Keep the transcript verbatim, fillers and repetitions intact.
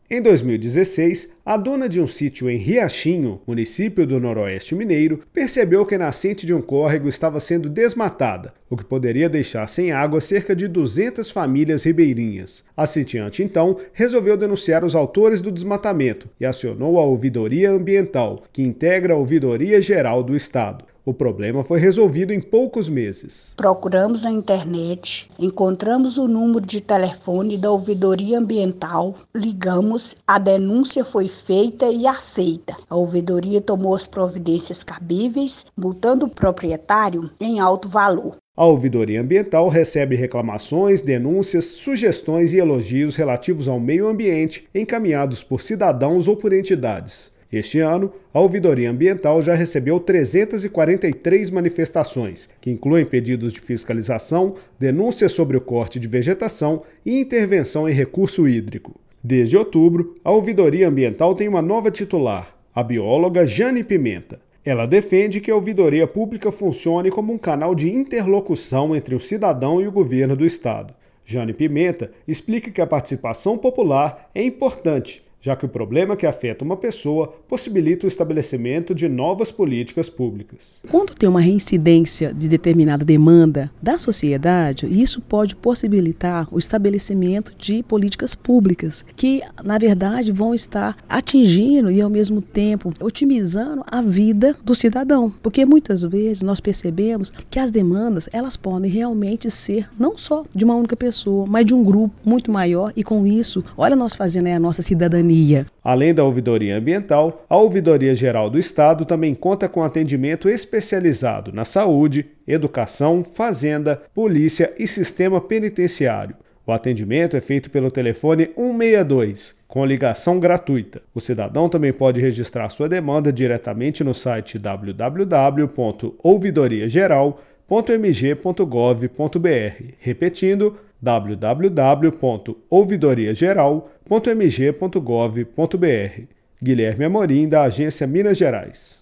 Em dois mil e dezesseis, a dona de um sítio em Riachinho, município do Noroeste Mineiro, percebeu que a nascente de um córrego estava sendo desmatada, o que poderia deixar sem água cerca de duzentas famílias ribeirinhas. A sitiante, então, resolveu denunciar os autores do desmatamento e acionou a Ouvidoria Ambiental, que integra a Ouvidoria Geral do Estado. O problema foi resolvido em poucos meses. Procuramos na internet, encontramos o número de telefone da Ouvidoria Ambiental, ligamos, a denúncia foi feita e aceita. A ouvidoria tomou as providências cabíveis, multando o proprietário em alto valor. A Ouvidoria Ambiental recebe reclamações, denúncias, sugestões e elogios relativos ao meio ambiente encaminhados por cidadãos ou por entidades. Este ano, a Ouvidoria Ambiental já recebeu trezentas e quarenta e três manifestações, que incluem pedidos de fiscalização, denúncias sobre o corte de vegetação e intervenção em recurso hídrico. Desde outubro, a Ouvidoria Ambiental tem uma nova titular, a bióloga Jane Pimenta. Ela defende que a ouvidoria pública funcione como um canal de interlocução entre o cidadão e o governo do estado. Jane Pimenta explica que a participação popular é importante, já que o problema que afeta uma pessoa possibilita o estabelecimento de novas políticas públicas. Quando tem uma reincidência de determinada demanda da sociedade, isso pode possibilitar o estabelecimento de políticas públicas que, na verdade, vão estar atingindo e, ao mesmo tempo, otimizando a vida do cidadão. Porque, muitas vezes, nós percebemos que as demandas, elas podem realmente ser não só de uma única pessoa, mas de um grupo muito maior e, com isso, olha nós fazendo aí a nossa cidadania. Além da Ouvidoria Ambiental, a Ouvidoria Geral do Estado também conta com atendimento especializado na saúde, educação, fazenda, polícia e sistema penitenciário. O atendimento é feito pelo telefone cento e sessenta e dois, com ligação gratuita. O cidadão também pode registrar sua demanda diretamente no site w w w ponto ouvidoria geral ponto m g ponto gov ponto b r, repetindo, w w w ponto ouvidoria geral ponto m g ponto gov ponto b r. Guilherme Amorim, da Agência Minas Gerais.